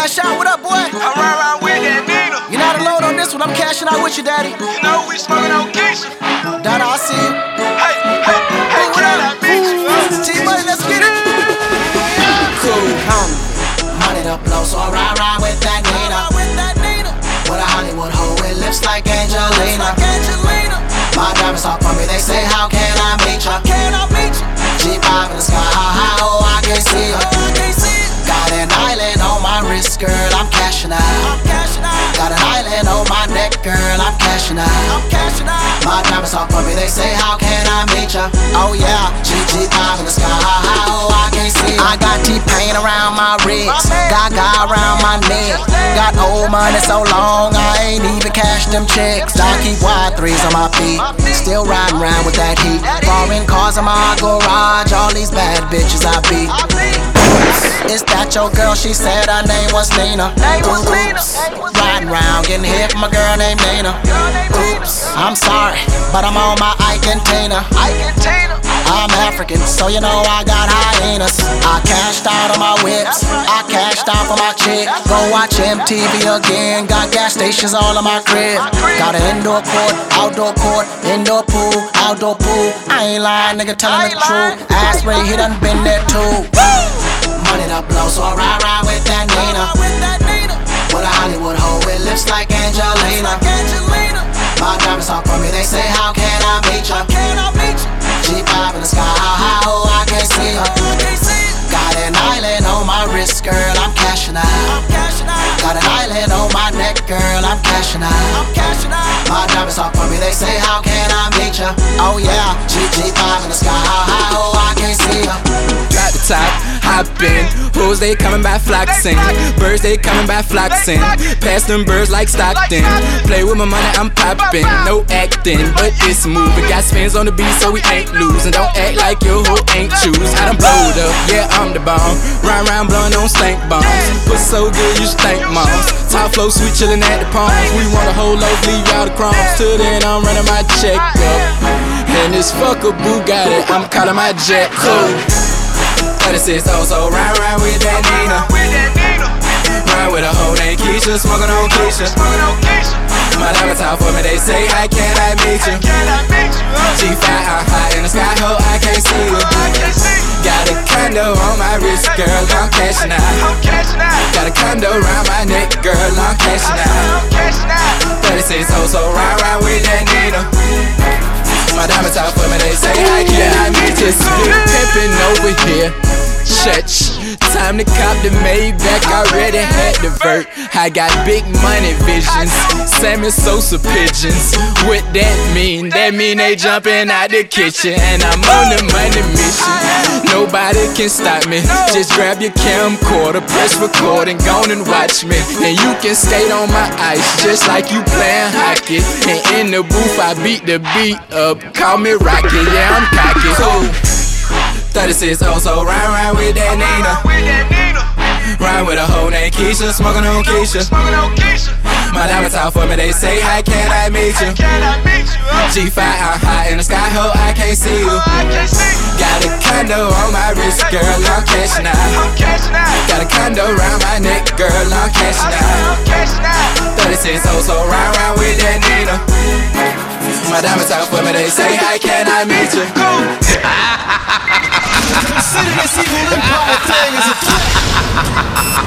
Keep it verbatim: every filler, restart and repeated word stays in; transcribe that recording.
Cash out, what up, boy? I run around with that Nina. You're not alone on this one, I'm cashing out with you, daddy. You know we smoking on Keisha. Dada, I see you. Hey, hey, hey, What can up? I meet you? T-Money, let's get it. Cool, homie. Money to blow, so I ride, ride with that Nina. With a Hollywood hoe with lips like Angelina. My diamonds all for me, they say, how can I meet ya? G five in the sky, how high, oh, I can't see ya. Got an island on my wrist, girl, I'm cashing out. Got an island on my neck, girl, I'm cashing out. My diamonds all for me, they say, how can I meet ya? Oh yeah, G G five in the sky, how high, oh, I can't see ya. I got T-Pain around my wrist, Gaga around my neck. Got old money so long, I ain't even cashed them checks. I keep wide threes on my feet, still riding around with that heat. Foreign cars in my garage, all these bad bitches I beat. Is that your girl? She said her name was Nina. Oops. Riding around getting hit from a girl named Nina. Oops. I'm sorry, but I'm on my Ike and Tina. I'm African, so you know I got hyenas. I cashed out on my whips, I cashed out for my chick. Go watch M T V again, got gas stations all in my crib. Got an indoor court, outdoor court, indoor pool, outdoor pool. I ain't lying, nigga, telling the truth. Ass Ray, he done been there too. Money to blow, so I ride, ride with that Nina. With a Hollywood hoe with lips like Angelina. My diamonds all for me, they say, how can I meet ya? G five in the sky, how high, oh, I can't see ya. Got an island on my wrist, girl, I'm cashing out. Got an island on my neck, girl, I'm cashing out. My diamonds all for me, they say, how can I meet ya? Oh yeah, G G five in the sky, how high, oh, I can't see ya. Drop the top, hop in. Hoes they coming by flocking, birds they coming by flocking. Pass them birds like Stockton. Play with my money, I'm popping. No acting, but this move it got spins on the beat, so we ain't losing. Don't act like your hoe ain't choose. I done blowed up, yeah I'm the bomb. Run round blowing on stank bombs. Put so good you stank moms. Top flow sweet chillin' at the palms. We want a whole loaf, leave y'all the crumbs. Till then I'm running my check up. And this fucker Bugatti, I'm calling my jet cool. thirty-six oh, so ride, ride with that Nina. Ride with a hoe named Keisha, smoking on Keisha. My diamonds out for me, they say, how can I meet you? G five, I'm high in the sky, ho, I can't see you. Got a condo on my wrist, girl, I'm cashing out. Got a condo around my neck, girl, I'm cashing out. thirty-six oh, so ride, ride with that Nina. My diamonds out for me, they say, how can I meet you? Split pimpin' over here. Church, time to cop the Maybach, already had the vert. I got big money visions, Sammy Sosa pigeons. What that mean? That mean they jumping out the kitchen, and I'm on the money mission. Nobody can stop me. Just grab your camcorder, press record, and go on and watch me. And you can skate on my ice, just like you playing hockey. And in the booth, I beat the beat up. Call me Rocky, yeah, I'm cocky. So, thirty-six oh, so ride, ride with that Nina. Ride with a hoe named Keisha, smoking on Keisha. My diamonds out for me, they say, how can I meet you? G five, I'm high in the sky, ho, I can't see you. Got a condo on my wrist, girl, I'm cashing out. Got a condo around my neck, girl, I'm cashing out. thirty-six oh, so ride, ride with that Nina. My diamonds out for me, they say, how can I meet you? Consider this evil empire thing as a